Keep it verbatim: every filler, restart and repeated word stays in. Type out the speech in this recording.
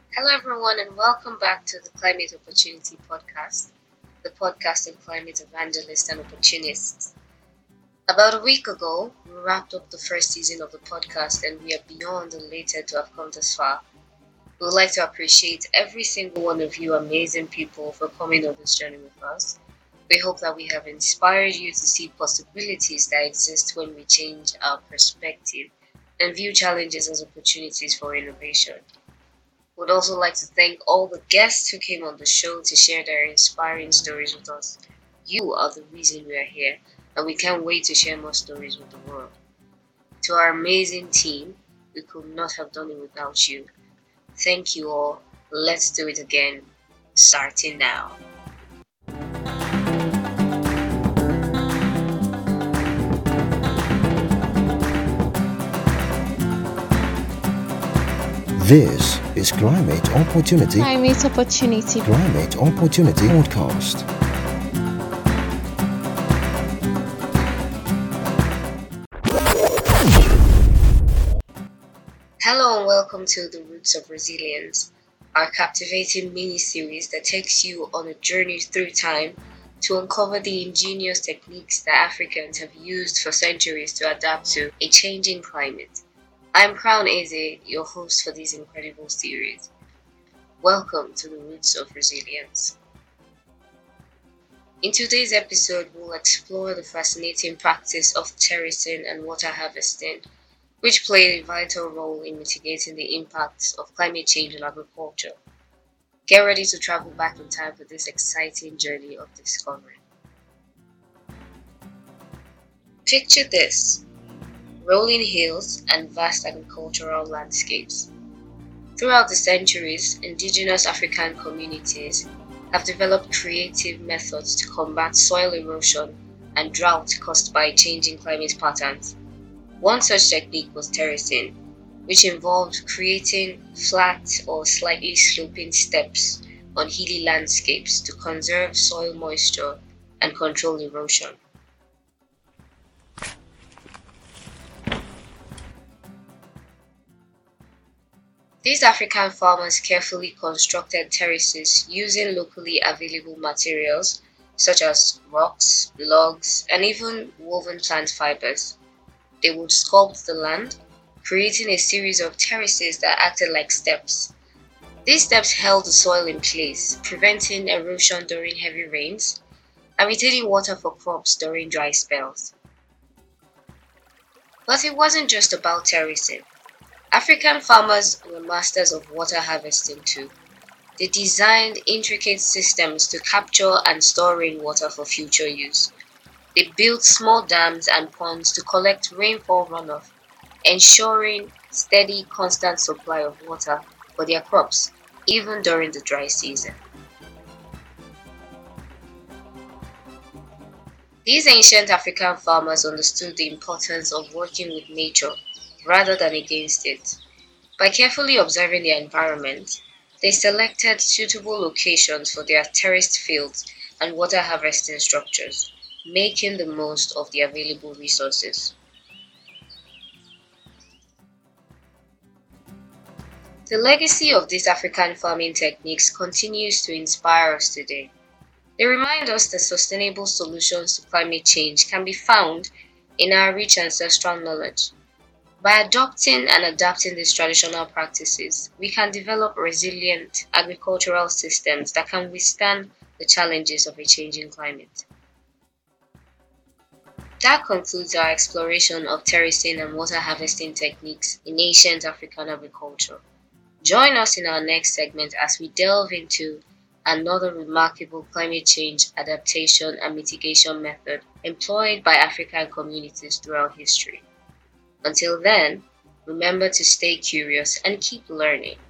Hello, everyone, and welcome back to the Climate Opportunity Podcast, the podcast of climate evangelists and opportunists. About a week ago, we wrapped up the first season of the podcast, and we are beyond elated to have come this far. We would like to appreciate every single one of you amazing people for coming on this journey with us. We hope that we have inspired you to see possibilities that exist when we change our perspective and view challenges as opportunities for innovation. Would also like to thank all the guests who came on the show to share their inspiring stories with us. You are the reason we are here, and we can't wait to share more stories with the world. To our amazing team, we could not have done it without you. Thank you all. Let's do it again. Starting now. This is Climate Opportunity. Climate Opportunity. Climate Opportunity Podcast. Hello and welcome to The Roots of Resilience, our captivating mini-series that takes you on a journey through time to uncover the ingenious techniques that Africans have used for centuries to adapt to a changing climate. I'm Crown Eze, your host for this incredible series. Welcome to the Roots of Resilience. In today's episode, we'll explore the fascinating practice of terracing and water harvesting, which play a vital role in mitigating the impacts of climate change on agriculture. Get ready to travel back in time for this exciting journey of discovery. Picture this. Rolling hills and vast agricultural landscapes. Throughout the centuries, indigenous African communities have developed creative methods to combat soil erosion and drought caused by changing climate patterns. One such technique was terracing, which involved creating flat or slightly sloping steps on hilly landscapes to conserve soil moisture and control erosion. These African farmers carefully constructed terraces using locally available materials such as rocks, logs, and even woven plant fibers. They would sculpt the land, creating a series of terraces that acted like steps. These steps held the soil in place, preventing erosion during heavy rains and retaining water for crops during dry spells. But it wasn't just about terracing. African farmers were masters of water harvesting too. They designed intricate systems to capture and store rainwater for future use. They built small dams and ponds to collect rainfall runoff, ensuring steady, constant supply of water for their crops, even during the dry season. These ancient African farmers understood the importance of working with nature rather than against it. By carefully observing their environment, they selected suitable locations for their terraced fields and water harvesting structures, making the most of the available resources. The legacy of these African farming techniques continues to inspire us today. They remind us that sustainable solutions to climate change can be found in our rich ancestral knowledge. By adopting and adapting these traditional practices, we can develop resilient agricultural systems that can withstand the challenges of a changing climate. That concludes our exploration of terracing and water harvesting techniques in ancient African agriculture. Join us in our next segment as we delve into another remarkable climate change adaptation and mitigation method employed by African communities throughout history. Until then, remember to stay curious and keep learning.